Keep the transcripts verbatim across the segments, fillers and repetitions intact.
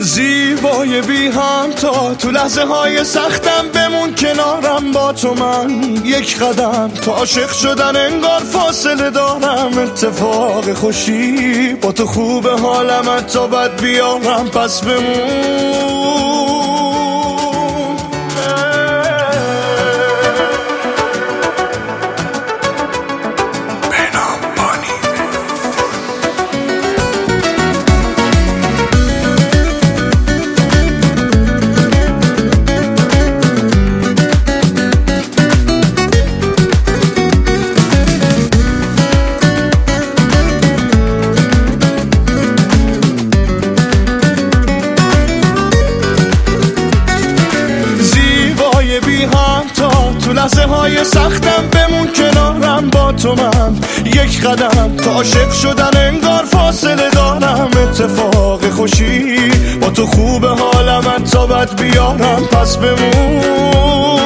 زیبای بی همتا، تو لحظه های سختم بمون کنارم با تو. من یک قدم تا عاشق شدن انگار فاصله دارم. اتفاق خوشی با تو خوبه حالم، تا بد بیارم پس بمون. تو لحظه های سختم بمون کنارم با تو. من یک قدم تا عاشق شدن انگار فاصله دارم. اتفاق خوشی با تو خوبه حالم، تا بد بیارم پس بمون.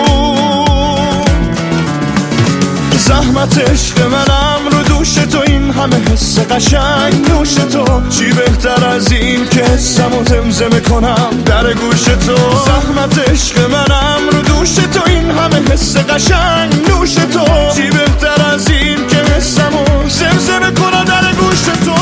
زحمت عشق منم رو دوش تو، این همه حس قشنگ نوش تو. چی بهتر از این که حسمو زمزمه کنم در گوش تو. زحمت عشق منم رو دوش تو، این همه حس قشنگ نوش تو. چی بهتر از این که حسمو زمزمه کنم در گوش تو.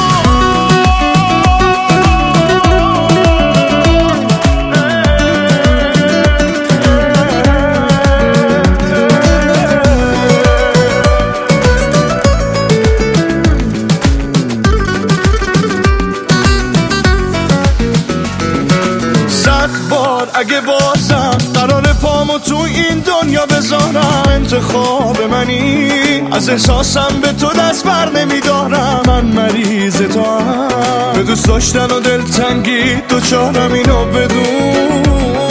اگه بازم قرار پامو تو این دنیا بذارم، انتخاب منی، از احساسم به تو دست بر نمیدارم. من مریض تو هم، به دوست داشتن و دلتنگی دوچارم، اینو بدون.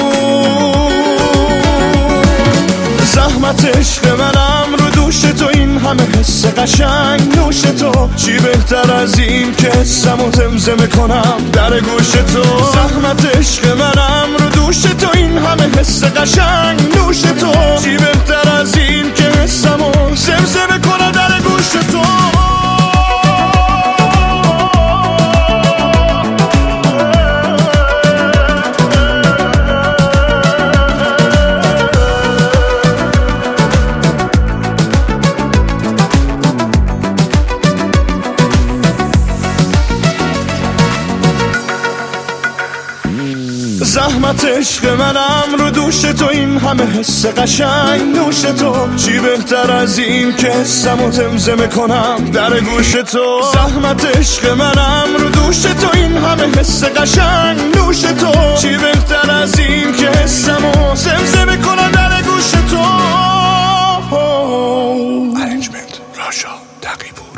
زحمت عشق منم رو دوش تو، این همه حس قشنگ نوش تو. چی بهتر از این که حسمو زمزمه کنم در گوش تو. زحمت عشق منم رو دوش تو، این همه حس قشنگ نوش تو. چی بهتر از این که حسمو زمزمه کنم در گوش تو. زحمت عشق منم رو دوش تو، این همه حس قشنگ نوش تو. چی بهتر از این که حسمو زمزمه کنم در گوش تو. زحمت عشق منم رو دوش تو، این همه حس قشنگ نوش تو. چی بهتر از این که حسمو زمزمه کنم در گوش تو. ارنجمنت راشا تقی بود.